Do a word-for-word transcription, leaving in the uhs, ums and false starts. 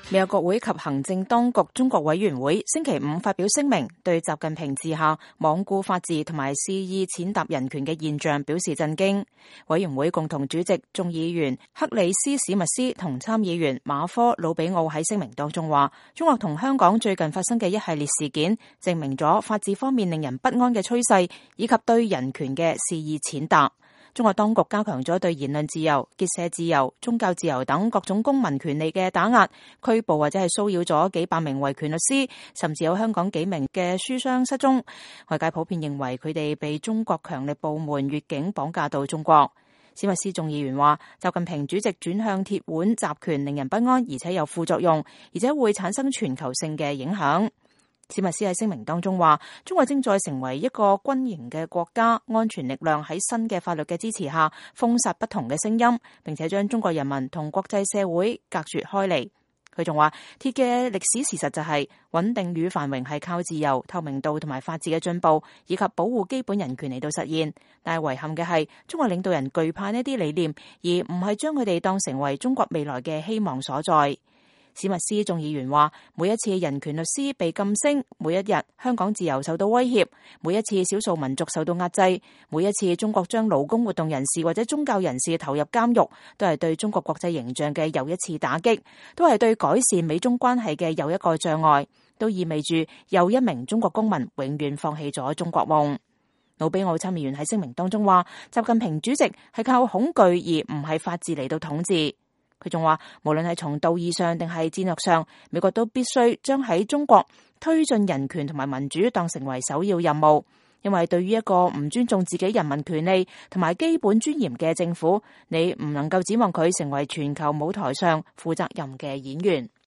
美國國會及行政當局中國委員會星期五發表聲明，對習近平治下罔顧法治同埋肆意踐踏人權嘅現象表示震驚。委員會共同主席眾議員克里斯史密斯同參議員馬科魯比奧喺聲明當中話，中國同香港最近發生嘅一系列事件，證明咗法治方面令人不安嘅趨勢，以及對人權嘅肆意踐踏。中國當局加強咗對言論自由、結社自由、宗教自由等各種公民權利嘅打壓，拘捕或者係騷擾咗幾百名維權律師，甚至有香港幾名嘅書商失蹤。外界普遍認為佢哋被中國強力部門越境綁架到中國。史密斯眾議員話，習近平主席轉向鐵腕集權令人不安，而且有副作用，而且會產生全球性嘅影響。史密斯喺聲明當中話，中國正在成為一個軍營嘅國家，安全力量喺新嘅法律嘅支持下封殺不同嘅聲音，並且將中國人民同國際社會隔絕開嚟。佢仲話，鐵嘅歷史事實就係穩定與繁榮係靠自由、透明度同埋法治嘅進步，以及保護基本人權嚟到實現。但係遺憾嘅係，中國領導人懼怕呢啲理念，而唔係將佢哋當成為中國未來嘅希望所在。史密斯眾議員話，每一次人權律師被禁聲，每一日香港自由受到威脅，每一次少數民族受到壓制，每一次中國將勞工活動人士或者宗教人士投入監獄，都係對中國國際形象嘅又一次打擊，都係對改善美中關係嘅又一個障礙，都意味住又一名中國公民永遠放棄咗中國夢。魯比奧參議員喺聲明當中話，習近平主席係靠恐懼而唔係法治嚟到統治。佢仲話，無論係從道義上定係戰略上，美國都必須將喺中國推進人權同埋民主當成為首要任務，因為對於一個唔尊重自己人民權利同埋基本尊嚴嘅政府，你唔能夠指望佢成為全球舞台上負責任嘅演員。